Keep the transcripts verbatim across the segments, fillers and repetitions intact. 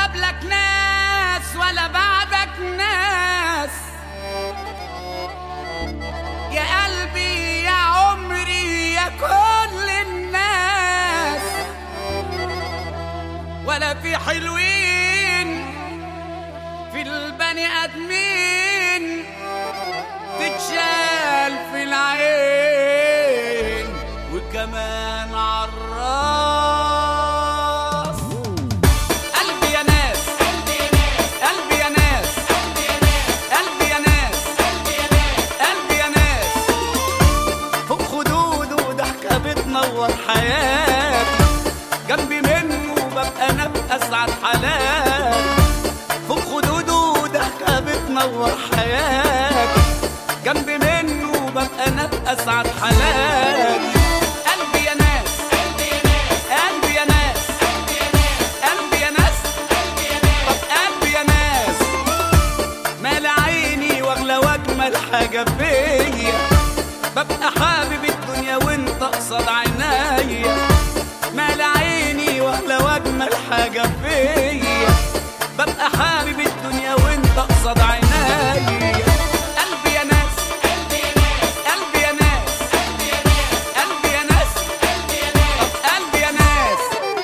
قبلك ناس ولا بعدك ناس، يا قلبي يا عمري يا كل الناس، ولا في حلوين في البني آدمين تتشال في العين وكمان عالراس. قلبي يا ناس قلبي يا ناس قلبي يا ناس قلبي يا ناس، فوق خدود وضحكة بتنور حياتي، جنبي منه ببقى انا بأسعد حالاتي، فوق خدود وضحكة بتنور حياتي، جنبي منه ببقى انا بأسعد حالاتي. قلبي يا ناس قلبي يا ناس قلبي يا ناس طب قلبي يا ناس، مال عيني واغلى واجمل حاجة فيا، ببقى حابب الدنيا وانت قصاد عينيا، مال عيني واغلى واجمل حاجة فيا، ببقى حابب الدنيا وانت قصاد عينيا. قلبي يا ناس قلبي يا ناس قلبي يا ناس طب قلبي يا ناس.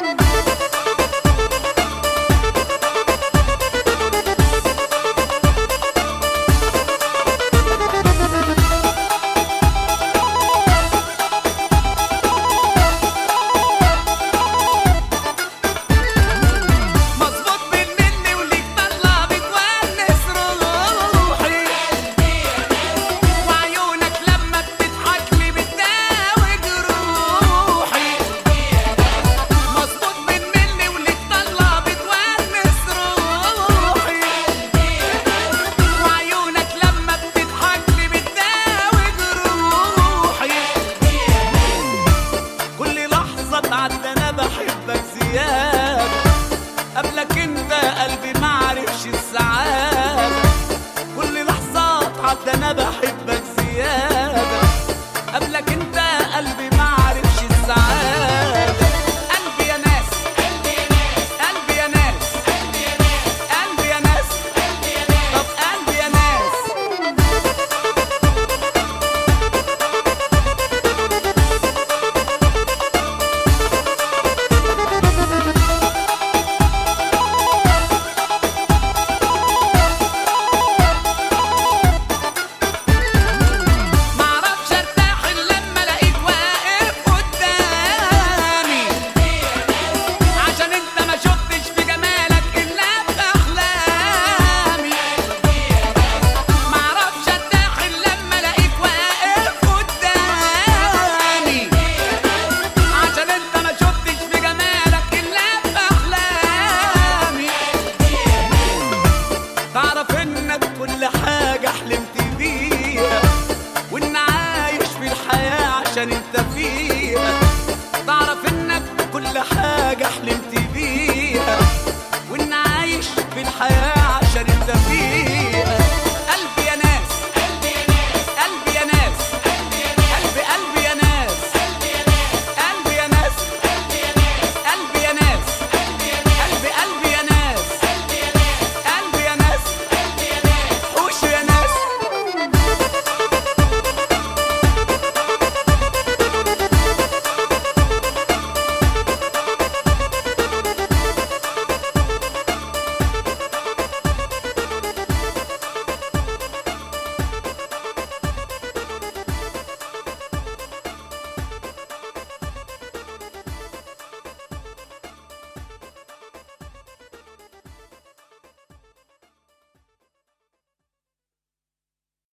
قبلك انت قلبي معرفش السعادة، كل لحظة عدى انا بحبك زيادة، قبلك انت قلبي معرفش السعادة. قلبي يا ناس قلبي يا ناس قلبي يا ناس طب قلبي يا ناس. تعرف انك كل حاجة حلمت بيها، وان عايش في الحياة عشان انت فيها، تعرف انك كل حاجة حلمت بيها، وان عايش في الحياة